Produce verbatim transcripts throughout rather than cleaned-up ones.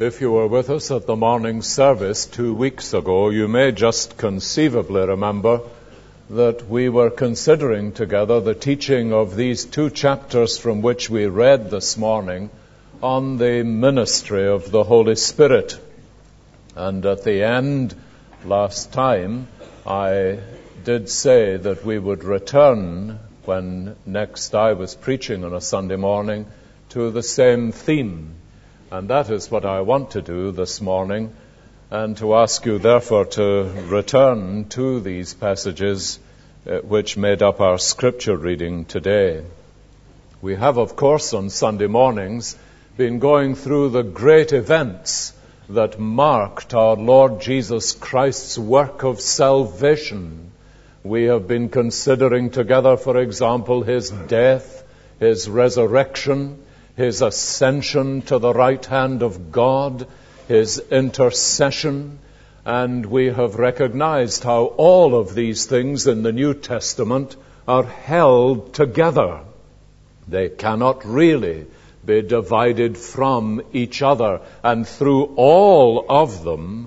If you were with us at the morning service two weeks ago, you may just conceivably remember that we were considering together the teaching of these two chapters from which we read this morning on the ministry of the Holy Spirit. And at the end, last time, I did say that we would return, when next I was preaching on a Sunday morning, to the same theme. And that is what I want to do this morning, and to ask you therefore to return to these passages uh, which made up our scripture reading today. We have, of course, on Sunday mornings been going through the great events that marked our Lord Jesus Christ's work of salvation. We have been considering together, for example, his death, his resurrection, his ascension to the right hand of God, his intercession, and we have recognized how all of these things in the New Testament are held together. They cannot really be divided from each other, and through all of them,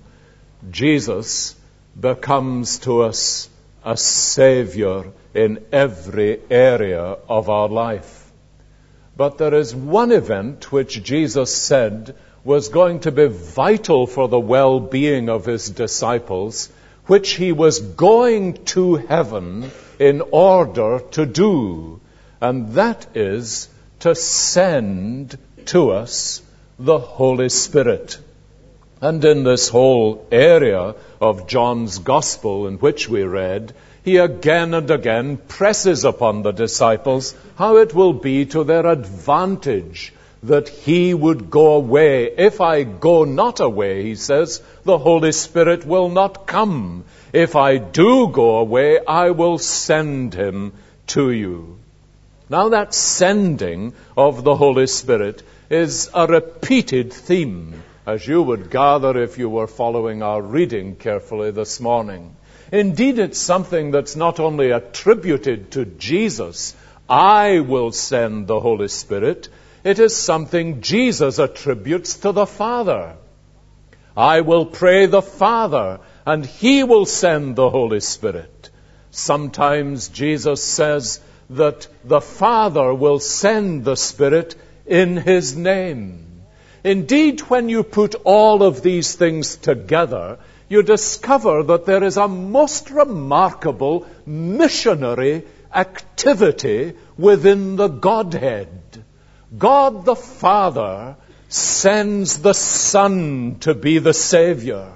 Jesus becomes to us a Savior in every area of our life. But there is one event which Jesus said was going to be vital for the well-being of his disciples, which he was going to heaven in order to do, and that is to send to us the Holy Spirit. And in this whole area of John's Gospel in which we read, he again and again presses upon the disciples how it will be to their advantage that he would go away. If I go not away, he says, the Holy Spirit will not come. If I do go away, I will send him to you. Now that sending of the Holy Spirit is a repeated theme, as you would gather if you were following our reading carefully this morning. Indeed, it's something that's not only attributed to Jesus, I will send the Holy Spirit, it is something Jesus attributes to the Father. I will pray the Father, and he will send the Holy Spirit. Sometimes Jesus says that the Father will send the Spirit in his name. Indeed, when you put all of these things together, you discover that there is a most remarkable missionary activity within the Godhead. God the Father sends the Son to be the Savior.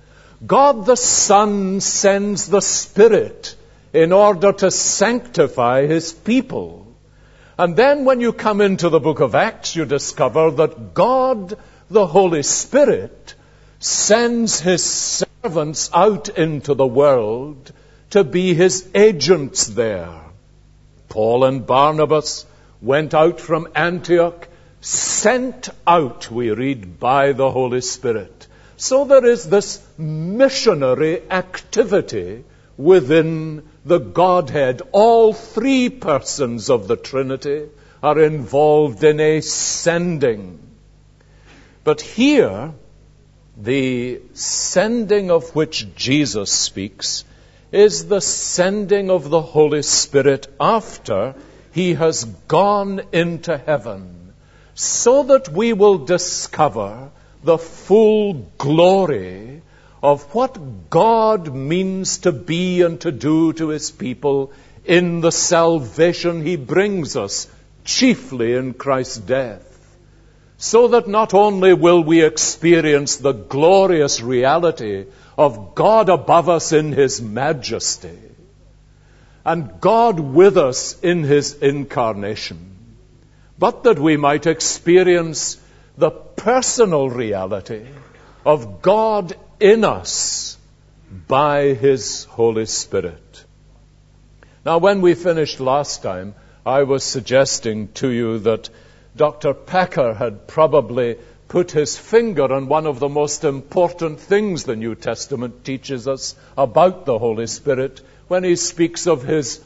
God the Son sends the Spirit in order to sanctify his people. And then when you come into the book of Acts, you discover that God the Holy Spirit sends his servants out into the world to be his agents there. Paul and Barnabas went out from Antioch, sent out, we read, by the Holy Spirit. So there is this missionary activity within the Godhead. All three persons of the Trinity are involved in a sending. But here, the sending of which Jesus speaks is the sending of the Holy Spirit after he has gone into heaven, so that we will discover the full glory of what God means to be and to do to his people in the salvation he brings us, chiefly in Christ's death. So that not only will we experience the glorious reality of God above us in his majesty, and God with us in his incarnation, but that we might experience the personal reality of God in us by his Holy Spirit. Now, when we finished last time, I was suggesting to you that Doctor Packer had probably put his finger on one of the most important things the New Testament teaches us about the Holy Spirit when he speaks of his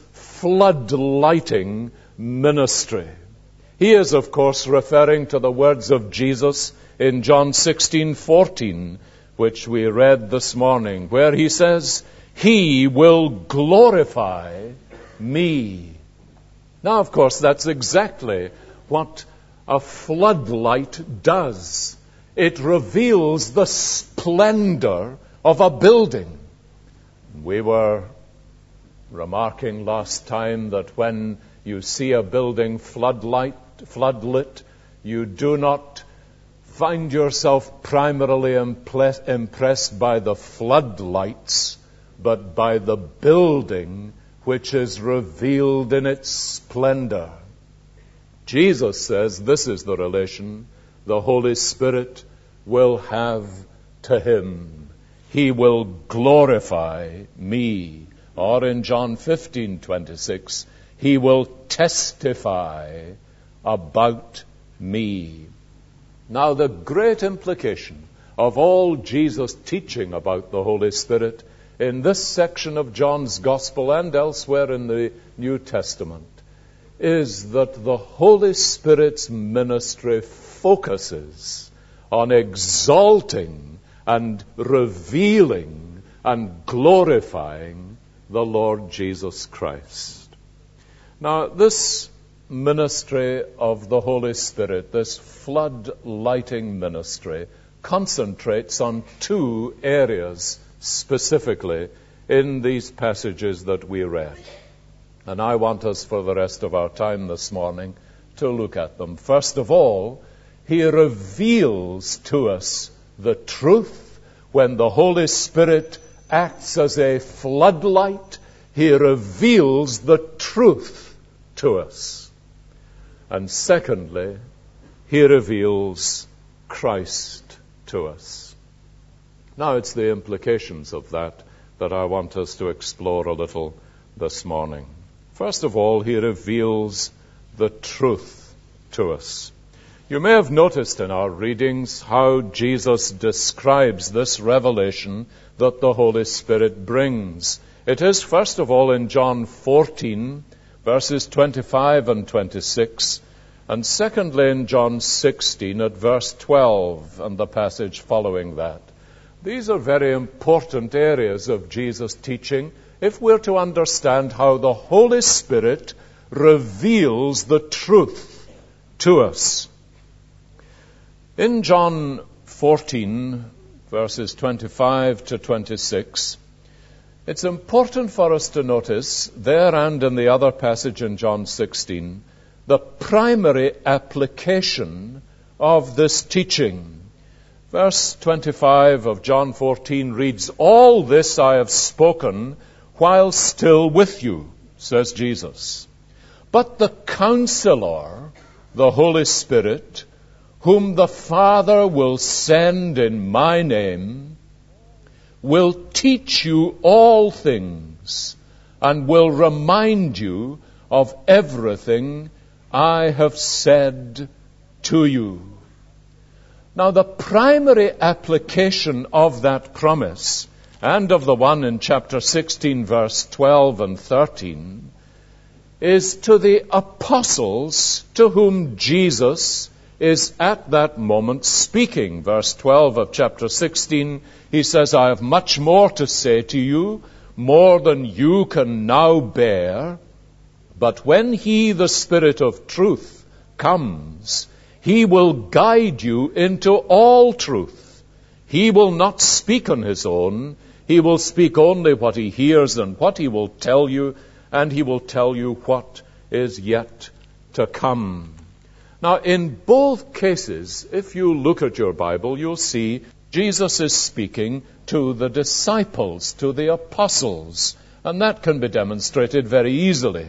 floodlighting ministry. He is, of course, referring to the words of Jesus in John sixteen fourteen, which we read this morning, where he says, "He will glorify me." Now, of course, that's exactly what a floodlight does. It reveals the splendor of a building. We were remarking last time that when you see a building floodlight, floodlit, you do not find yourself primarily impre- impressed by the floodlights, but by the building which is revealed in its splendor. Jesus says this is the relation the Holy Spirit will have to him. He will glorify me. Or in John fifteen twenty-six, he will testify about me. Now, the great implication of all Jesus' teaching about the Holy Spirit in this section of John's Gospel and elsewhere in the New Testament is that the Holy Spirit's ministry focuses on exalting and revealing and glorifying the Lord Jesus Christ. Now, this ministry of the Holy Spirit, this flood-lighting ministry, concentrates on two areas specifically in these passages that we read. And I want us, for the rest of our time this morning, to look at them. First of all, he reveals to us the truth. When the Holy Spirit acts as a floodlight, he reveals the truth to us. And secondly, he reveals Christ to us. Now it's the implications of that that I want us to explore a little this morning. First of all, he reveals the truth to us. You may have noticed in our readings how Jesus describes this revelation that the Holy Spirit brings. It is, first of all, in John fourteen, verses twenty-five and twenty-six, and secondly in John sixteen at verse twelve and the passage following that. These are very important areas of Jesus' teaching if we're to understand how the Holy Spirit reveals the truth to us. In John fourteen, verses twenty-five to twenty-six, it's important for us to notice there and in the other passage in John sixteen, the primary application of this teaching. Verse twenty-five of John fourteen reads, "All this I have spoken while still with you," says Jesus. "But the Counselor, the Holy Spirit, whom the Father will send in my name, will teach you all things and will remind you of everything I have said to you." Now, the primary application of that promise and of the one in chapter sixteen, verse twelve and thirteen, is to the apostles to whom Jesus is at that moment speaking. Verse twelve of chapter sixteen, he says, "I have much more to say to you, more than you can now bear. But when he, the Spirit of truth, comes, he will guide you into all truth. He will not speak on his own. He will speak only what he hears and what he will tell you, and he will tell you what is yet to come." Now, in both cases, if you look at your Bible, you'll see Jesus is speaking to the disciples, to the apostles, and that can be demonstrated very easily.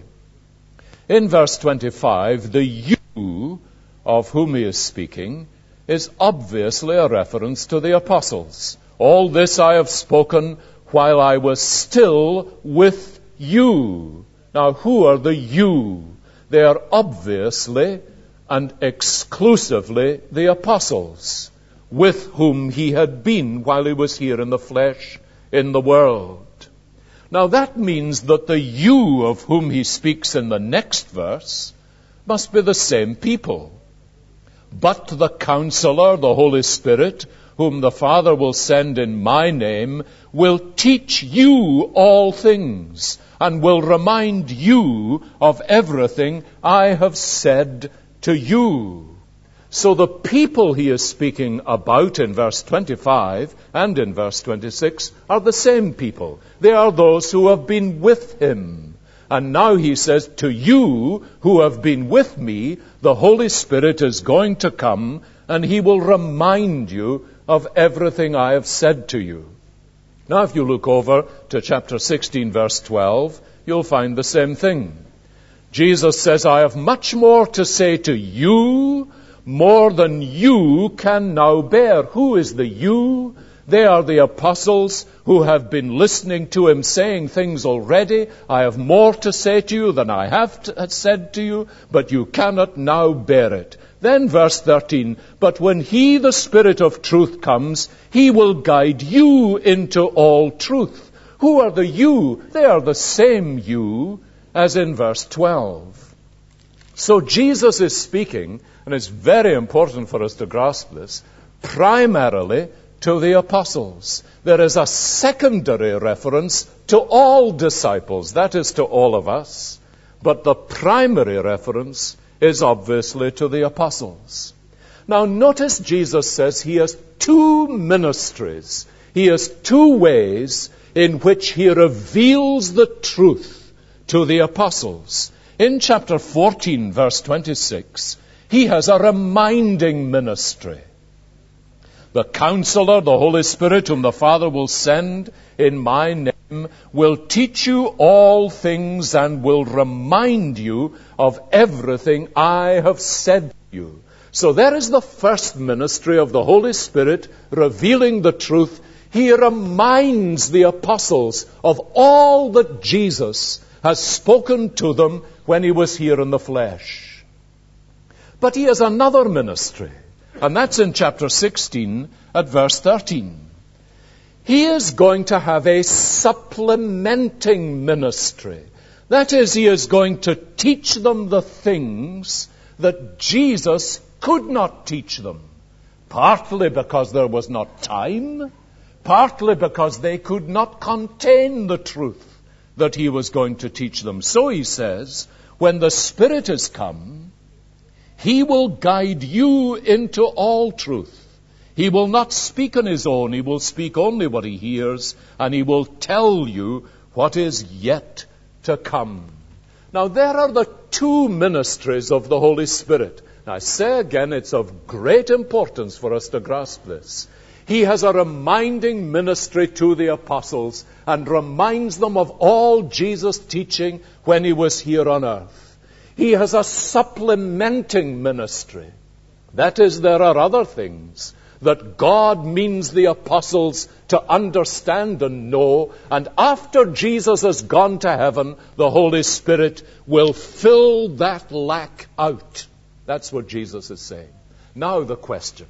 In verse twenty-five, the "you" of whom he is speaking is obviously a reference to the apostles. "All this I have spoken while I was still with you." Now, who are the "you"? They are obviously and exclusively the apostles, with whom he had been while he was here in the flesh, in the world. Now that means that the "you" of whom he speaks in the next verse must be the same people. But the Counselor, the Holy Spirit, whom the Father will send in my name, will teach you all things, and will remind you of everything I have said to you. So the people he is speaking about in verse twenty-five and in verse twenty-six are the same people. They are those who have been with him. And now he says, to you who have been with me, the Holy Spirit is going to come, and he will remind you of everything I have said to you. Now, if you look over to chapter sixteen, verse twelve, you'll find the same thing. Jesus says, I have much more to say to you, more than you can now bear. Who is the you? They are the apostles who have been listening to him saying things already. I have more to say to you than I have to, said to you, but you cannot now bear it. Then verse thirteen, but when he, the Spirit of truth, comes, he will guide you into all truth. Who are the you? They are the same you as in verse twelve. So Jesus is speaking, and it's very important for us to grasp this, primarily to the apostles. There is a secondary reference to all disciples, that is to all of us, but the primary reference is obviously to the apostles. Now notice Jesus says he has two ministries. He has two ways in which he reveals the truth to the apostles. In chapter fourteen, verse twenty-six, he has a reminding ministry. The Counselor, the Holy Spirit, whom the Father will send in my name, will teach you all things and will remind you of everything I have said to you. So there is the first ministry of the Holy Spirit revealing the truth. He reminds the apostles of all that Jesus has spoken to them when he was here in the flesh. But he has another ministry. And that's in chapter sixteen at verse thirteen. He is going to have a supplementing ministry. That is, he is going to teach them the things that Jesus could not teach them. Partly because there was not time, partly because they could not contain the truth that he was going to teach them. So he says, when the Spirit is come, he will guide you into all truth. He will not speak on his own. He will speak only what he hears, and he will tell you what is yet to come. Now, there are the two ministries of the Holy Spirit. Now, I say again, it's of great importance for us to grasp this. He has a reminding ministry to the apostles and reminds them of all Jesus' teaching when he was here on earth. He has a supplementing ministry. That is, there are other things that God means the apostles to understand and know, and after Jesus has gone to heaven, the Holy Spirit will fill that lack out. That's what Jesus is saying. Now the question,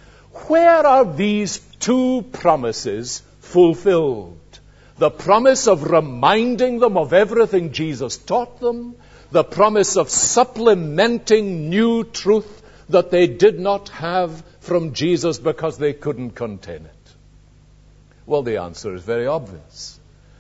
where are these two promises fulfilled? The promise of reminding them of everything Jesus taught them, the promise of supplementing new truth that they did not have from Jesus because they couldn't contain it. Well, the answer is very obvious.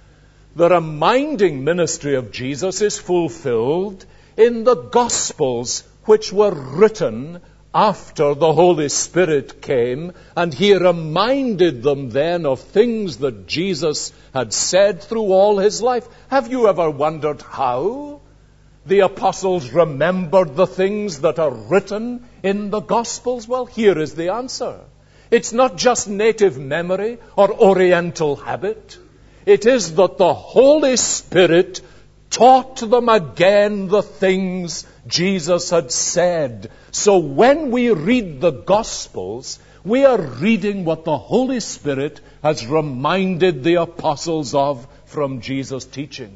The reminding ministry of Jesus is fulfilled in the Gospels, which were written after the Holy Spirit came, and he reminded them then of things that Jesus had said through all his life. Have you ever wondered how the apostles remembered the things that are written in the Gospels? Well, here is the answer. It's not just native memory or oriental habit. It is that the Holy Spirit taught them again the things Jesus had said. So when we read the Gospels, we are reading what the Holy Spirit has reminded the apostles of from Jesus' teaching.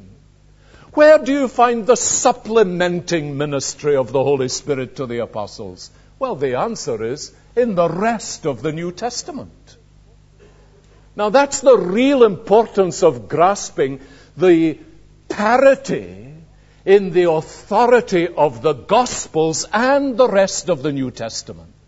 Where do you find the supplementing ministry of the Holy Spirit to the apostles? Well, the answer is in the rest of the New Testament. Now, that's the real importance of grasping the parity in the authority of the Gospels and the rest of the New Testament.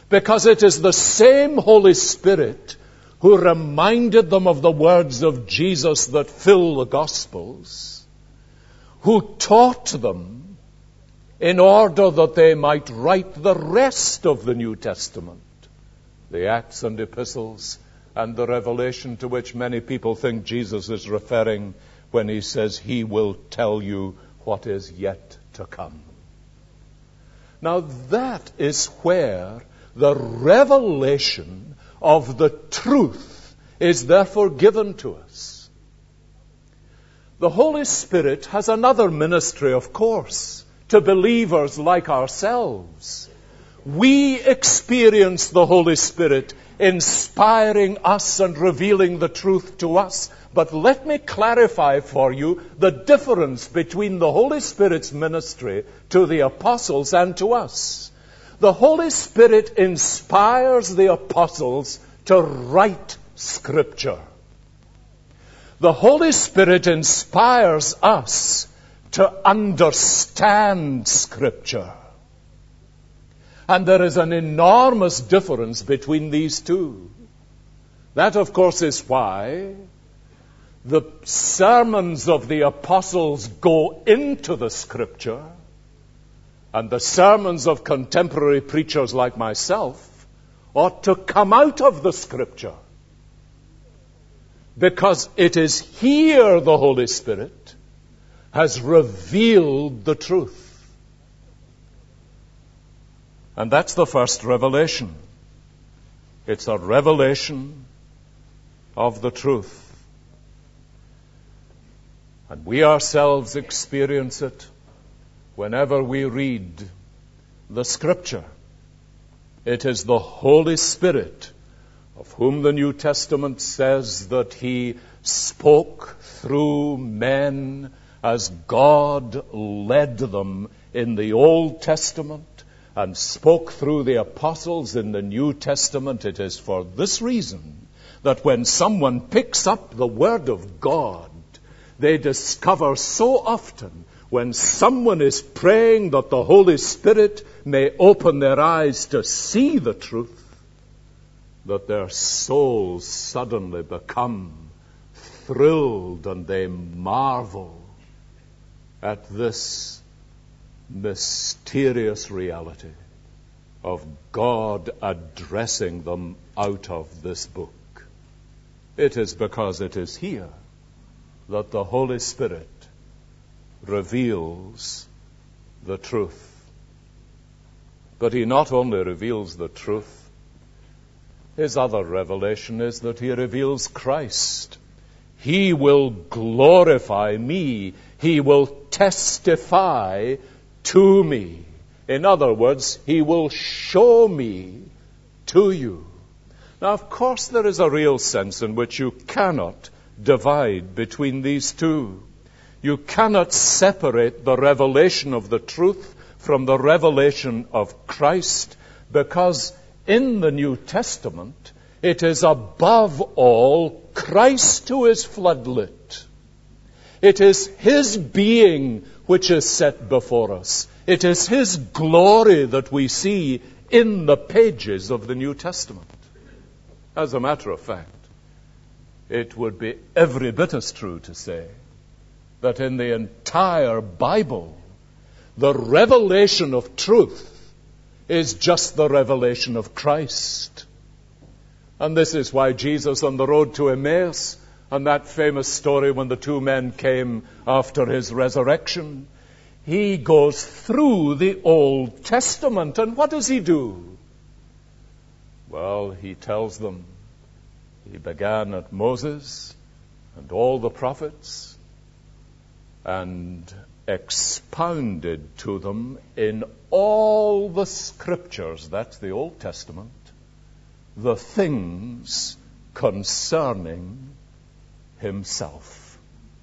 because it is the same Holy Spirit who reminded them of the words of Jesus that fill the Gospels, who taught them in order that they might write the rest of the New Testament, the Acts and Epistles, and the Revelation, to which many people think Jesus is referring when he says he will tell you what is yet to come. Now that is where the revelation of the truth is therefore given to us. The Holy Spirit has another ministry, of course, to believers like ourselves. We experience the Holy Spirit inspiring us and revealing the truth to us. But let me clarify for you the difference between the Holy Spirit's ministry to the apostles and to us. The Holy Spirit inspires the apostles to write Scripture. The Holy Spirit inspires us to understand Scripture. And there is an enormous difference between these two. That, of course, is why the sermons of the apostles go into the Scripture, and the sermons of contemporary preachers like myself ought to come out of the Scripture. Because it is here the Holy Spirit has revealed the truth. And that's the first revelation. It's a revelation of the truth. And we ourselves experience it whenever we read the Scripture. It is the Holy Spirit of whom the New Testament says that he spoke through men as God led them in the Old Testament, and spoke through the apostles in the New Testament. It is for this reason that when someone picks up the Word of God, they discover so often when someone is praying that the Holy Spirit may open their eyes to see the truth, that their souls suddenly become thrilled and they marvel at this mysterious reality of God addressing them out of this book. It is because it is here that the Holy Spirit reveals the truth. But he not only reveals the truth, his other revelation is that he reveals Christ. He will glorify me. He will testify to me. In other words, he will show me to you. Now, of course, there is a real sense in which you cannot divide between these two. You cannot separate the revelation of the truth from the revelation of Christ, because in the New Testament, it is above all Christ who is floodlit. It is his being which is set before us. It is his glory that we see in the pages of the New Testament. As a matter of fact, it would be every bit as true to say that in the entire Bible, the revelation of truth is just the revelation of Christ. And this is why Jesus on the road to Emmaus, and that famous story when the two men came after his resurrection, he goes through the Old Testament. And what does he do? Well, he tells them he began at Moses and all the prophets and expounded to them in all the scriptures, that's the Old Testament, the things concerning himself.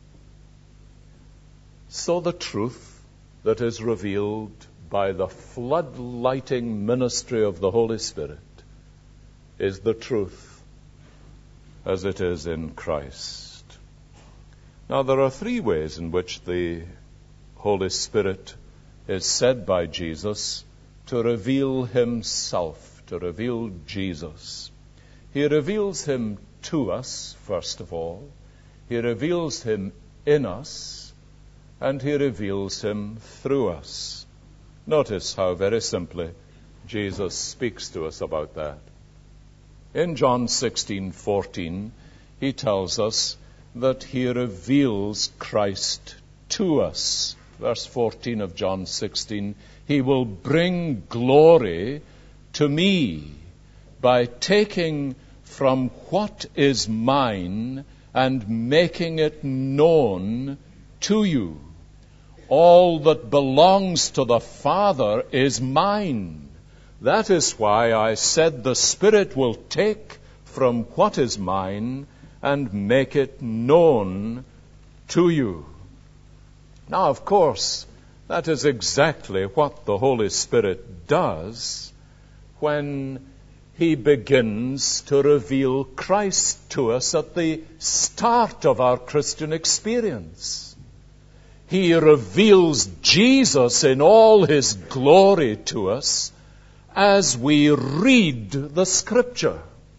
So the truth that is revealed by the floodlighting ministry of the Holy Spirit is the truth as it is in Christ. Now, there are three ways in which the Holy Spirit is said by Jesus to reveal himself to reveal Jesus. He reveals him to us, first of all. He reveals him in us, and he reveals him through us. Notice how very simply Jesus speaks to us about that. In John sixteen fourteen, he tells us that he reveals Christ to us. Verse fourteen of John sixteen, he will bring glory to me by taking from what is mine and making it known to you. All that belongs to the Father is mine. That is why I said the Spirit will take from what is mine and make it known to you. Now, of course, that is exactly what the Holy Spirit does when he begins to reveal Christ to us at the start of our Christian experience. He reveals Jesus in all his glory to us as we read the Scripture.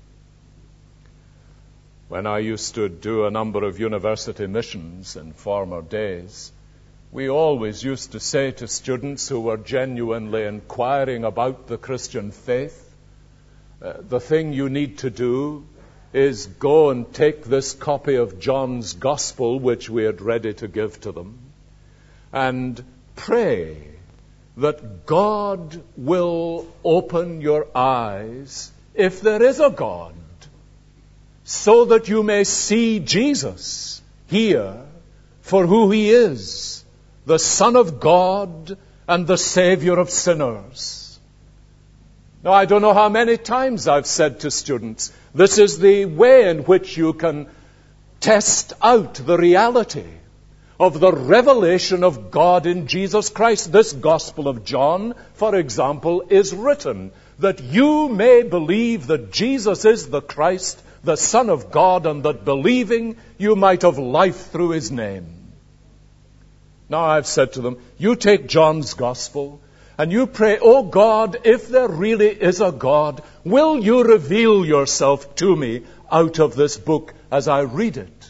When I used to do a number of university missions in former days, we always used to say to students who were genuinely inquiring about the Christian faith, uh, the thing you need to do is go and take this copy of John's Gospel, which we had ready to give to them, and pray that God will open your eyes, if there is a God, so that you may see Jesus here for who he is, the Son of God and the Savior of sinners. Now, I don't know how many times I've said to students, this is the way in which you can test out the reality of the revelation of God in Jesus Christ. This Gospel of John, for example, is written that you may believe that Jesus is the Christ, the Son of God, and that believing you might have life through his name. Now I've said to them, you take John's Gospel and you pray, oh God, if there really is a God, will you reveal yourself to me out of this book as I read it?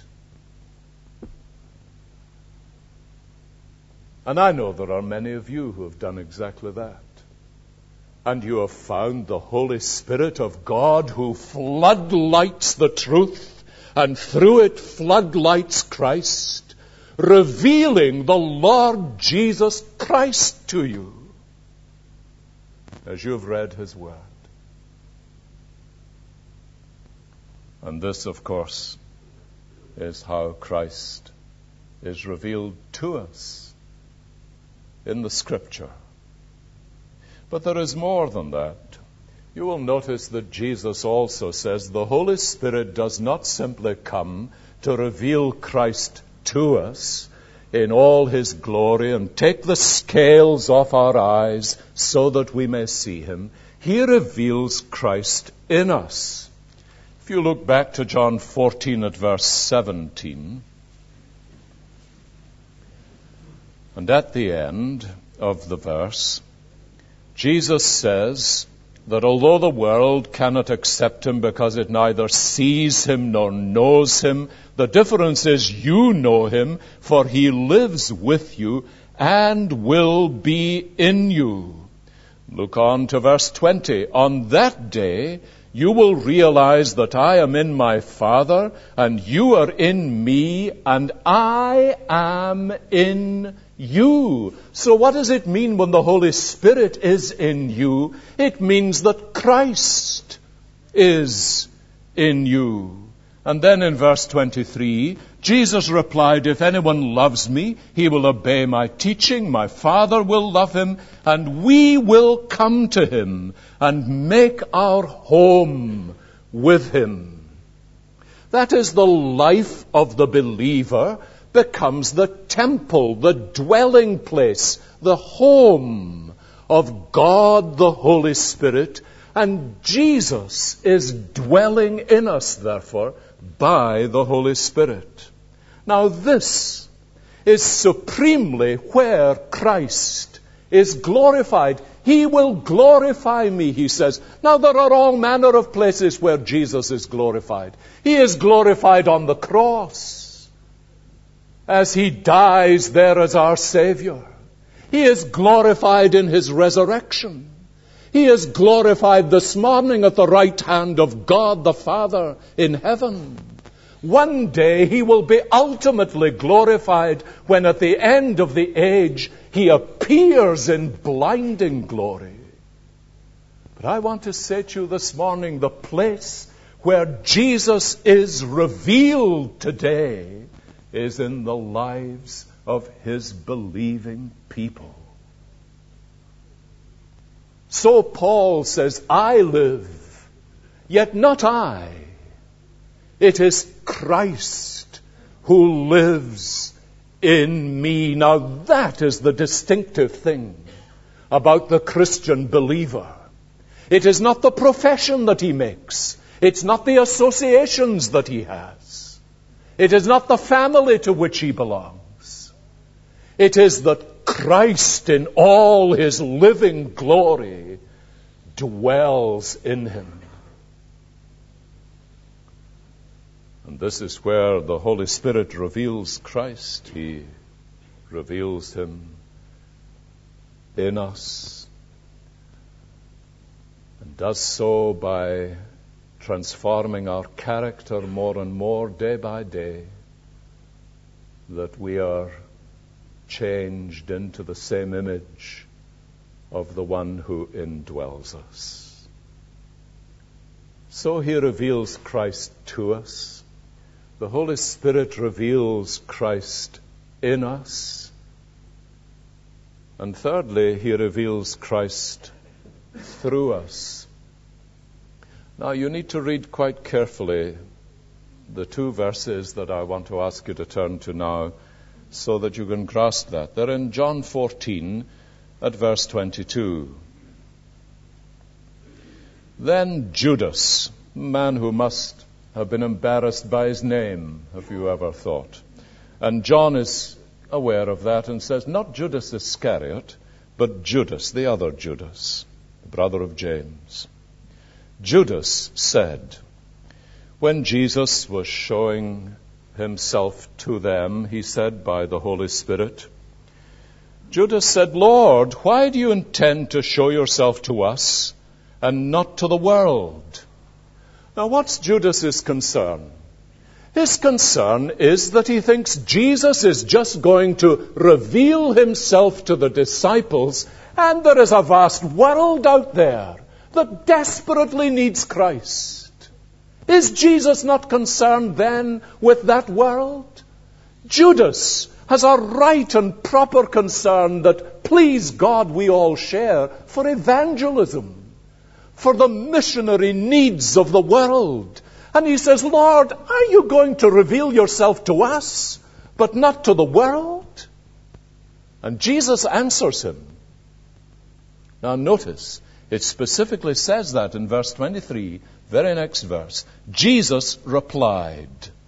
And I know there are many of you who have done exactly that. And you have found the Holy Spirit of God who floodlights the truth and through it floodlights Christ, revealing the Lord Jesus Christ to you as you've read his word. And this, of course, is how Christ is revealed to us in the Scripture. But there is more than that. You will notice that Jesus also says the Holy Spirit does not simply come to reveal Christ to us in all his glory and take the scales off our eyes so that we may see him. He reveals Christ in us. If you look back to John fourteen at verse seventeen, and at the end of the verse, Jesus says that although the world cannot accept him because it neither sees him nor knows him, the difference is you know him, for he lives with you and will be in you. Look on to verse twenty. On that day you will realize that I am in my Father, and you are in me, and I am in you. So what does it mean when the Holy Spirit is in you? It means that Christ is in you. And then in verse twenty-three, Jesus replied, if anyone loves me, he will obey my teaching. My Father will love him, and we will come to him and make our home with him. That is, the life of the believer becomes the temple, the dwelling place, the home of God the Holy Spirit, and Jesus is dwelling in us, therefore, by the Holy Spirit. Now this is supremely where Christ is glorified. He will glorify me, he says. Now, there are all manner of places where Jesus is glorified. He is glorified on the cross as he dies there as our Savior. He is glorified in his resurrection. He is glorified this morning at the right hand of God the Father in heaven. One day he will be ultimately glorified when at the end of the age he appears in blinding glory. But I want to say to you this morning, the place where Jesus is revealed today is in the lives of his believing people. So Paul says, I live, yet not I. It is Christ who lives in me. Now that is the distinctive thing about the Christian believer. It is not the profession that he makes. It's not the associations that he has. It is not the family to which he belongs. It is that Christ in all his living glory dwells in him. And this is where the Holy Spirit reveals Christ. He reveals him in us, and does so by transforming our character more and more day by day, that we are changed into the same image of the one who indwells us. So he reveals Christ to us. The Holy Spirit reveals Christ in us. And thirdly, he reveals Christ through us. Now, you need to read quite carefully the two verses that I want to ask you to turn to now, so that you can grasp that. They're in John fourteen at verse twenty-two. Then Judas, man who must have been embarrassed by his name, have you ever thought? And John is aware of that and says, not Judas Iscariot, but Judas, the other Judas, the brother of James. Judas said, when Jesus was showing himself to them, he said by the Holy Spirit, Judas said, Lord, why do you intend to show yourself to us and not to the world? Now, what's Judas's concern? His concern is that he thinks Jesus is just going to reveal himself to the disciples, and there is a vast world out there that desperately needs Christ. Is Jesus not concerned then with that world? Judas has a right and proper concern that, please God, we all share for evangelism, for the missionary needs of the world. And he says, Lord, are you going to reveal yourself to us, but not to the world? And Jesus answers him. Now notice, it specifically says that in verse twenty-three, very next verse. Jesus replied.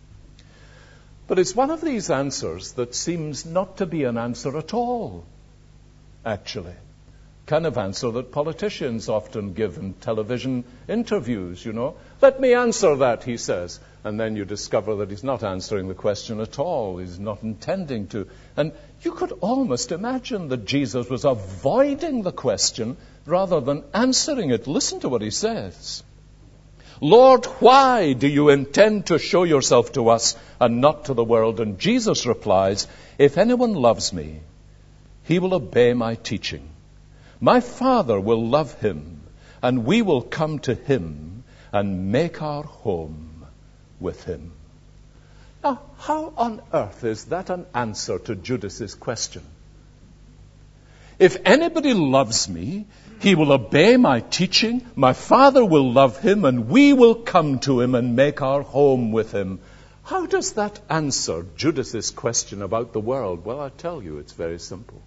But it's one of these answers that seems not to be an answer at all, actually. Kind of answer that politicians often give in television interviews, you know. Let me answer that, he says. And then you discover that he's not answering the question at all. He's not intending to. And you could almost imagine that Jesus was avoiding the question rather than answering it. Listen to what he says. Lord, why do you intend to show yourself to us and not to the world? And Jesus replies, if anyone loves me, he will obey my teaching. My Father will love him, and we will come to him and make our home with him. Now, how on earth is that an answer to Judas's question? If anybody loves me, he will obey my teaching, my Father will love him, and we will come to him and make our home with him. How does that answer Judas's question about the world? Well, I tell you, it's very simple.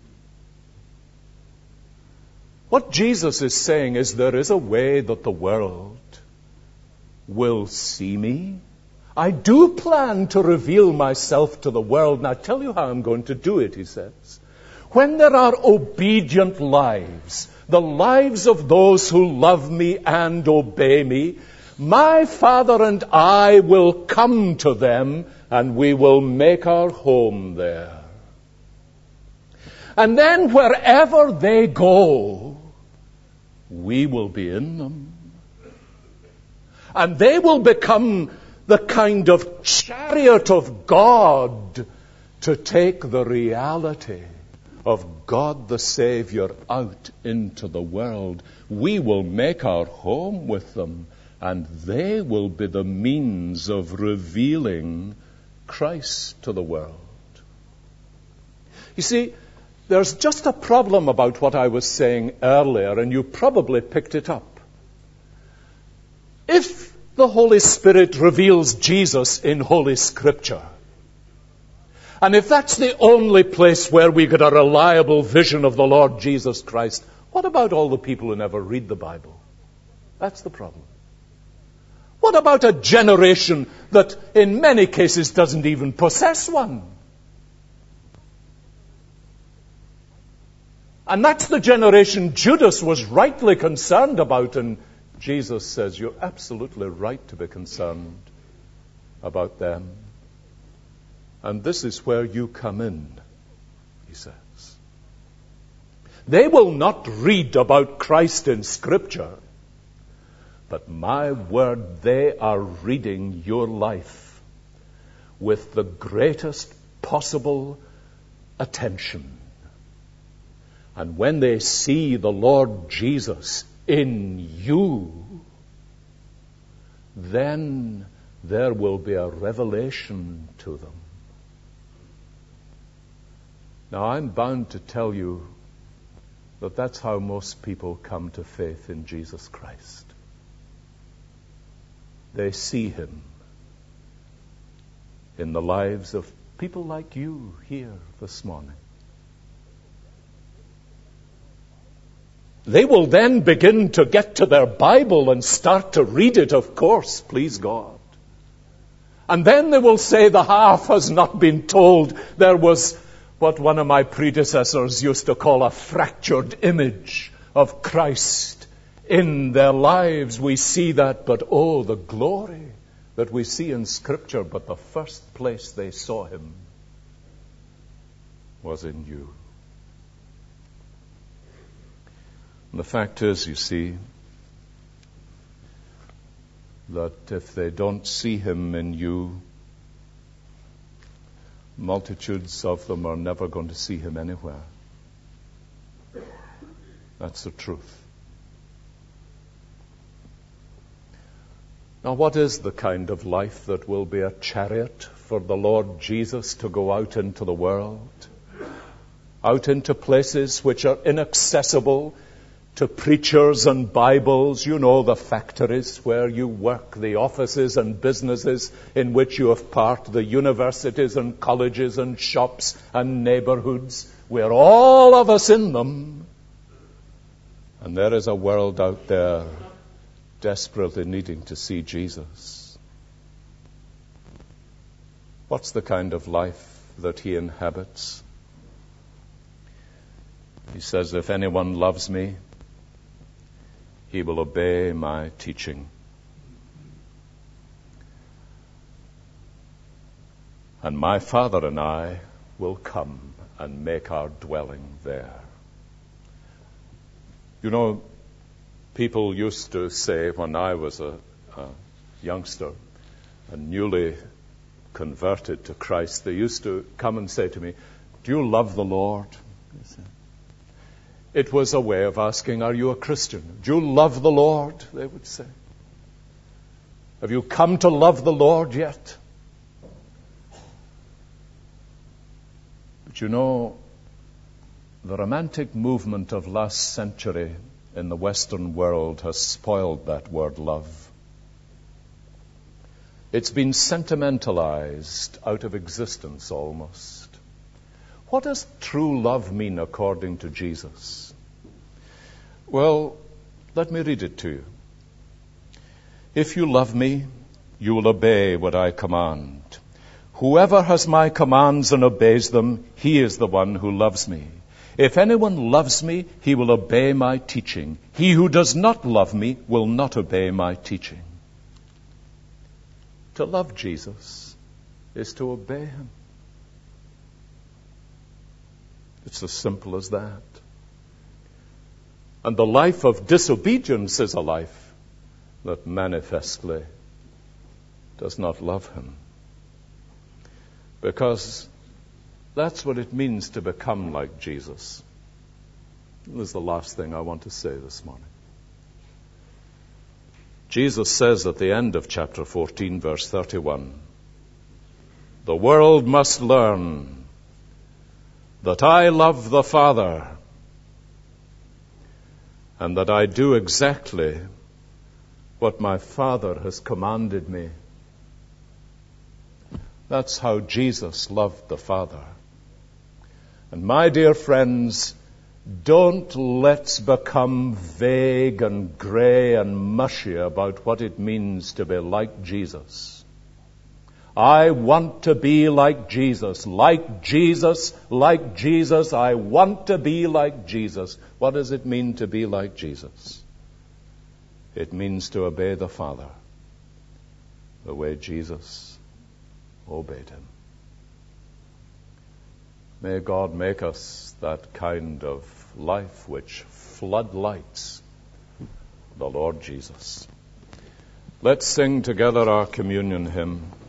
What Jesus is saying is there is a way that the world will see me. I do plan to reveal myself to the world, and I tell you how I'm going to do it, he says. when there are obedient lives, the lives of those who love me and obey me, my Father and I will come to them, and we will make our home there. And then wherever they go, we will be in them. And they will become the kind of chariot of God to take the reality of God the Savior out into the world. We will make our home with them, and they will be the means of revealing Christ to the world. You see, there's just a problem about what I was saying earlier, and you probably picked it up. If the Holy Spirit reveals Jesus in Holy Scripture, and if that's the only place where we get a reliable vision of the Lord Jesus Christ, what about all the people who never read the Bible? That's the problem. What about a generation that in many cases doesn't even possess one? And that's the generation Judas was rightly concerned about, and Jesus says, you're absolutely right to be concerned about them. And this is where you come in, he says. They will not read about Christ in Scripture, but my word, they are reading your life with the greatest possible attention. And when they see the Lord Jesus in you, then there will be a revelation to them. Now, I'm bound to tell you that that's how most people come to faith in Jesus Christ. They see him in the lives of people like you here this morning. They will then begin to get to their Bible and start to read it, of course, please God. And then they will say the half has not been told. There was what one of my predecessors used to call a fractured image of Christ in their lives. We see that, but oh, the glory that we see in Scripture. But the first place they saw him was in you. And the fact is, you see, that if they don't see him in you, multitudes of them are never going to see him anywhere. That's the truth. Now, what is the kind of life that will be a chariot for the Lord Jesus to go out into the world? Out into places which are inaccessible to preachers and Bibles, you know, the factories where you work, the offices and businesses in which you have part, the universities and colleges and shops and neighborhoods. We're all of us in them. And there is a world out there desperately needing to see Jesus. What's the kind of life that he inhabits? He says, if anyone loves me, he will obey my teaching. And my Father and I will come and make our dwelling there. You know, people used to say when I was a, a youngster and newly converted to Christ, they used to come and say to me, do you love the Lord? It was a way of asking, are you a Christian? Do you love the Lord? They would say. Have you come to love the Lord yet? But you know, the romantic movement of last century in the Western world has spoiled that word love. It's been sentimentalized out of existence almost. What does true love mean according to Jesus? Well, let me read it to you. If you love me, you will obey what I command. Whoever has my commands and obeys them, he is the one who loves me. If anyone loves me, he will obey my teaching. He who does not love me will not obey my teaching. To love Jesus is to obey him. It's as simple as that. And the life of disobedience is a life that manifestly does not love him. Because that's what it means to become like Jesus. This is the last thing I want to say this morning. Jesus says at the end of chapter fourteen, verse thirty-one, the world must learn that I love the Father and that I do exactly what my Father has commanded me. That's how Jesus loved the Father. And my dear friends, don't let's become vague and grey and mushy about what it means to be like Jesus. I want to be like Jesus. Like Jesus, like Jesus. I want to be like Jesus. What does it mean to be like Jesus? It means to obey the Father the way Jesus obeyed him. May God make us that kind of life which floodlights the Lord Jesus. Let's sing together our communion hymn.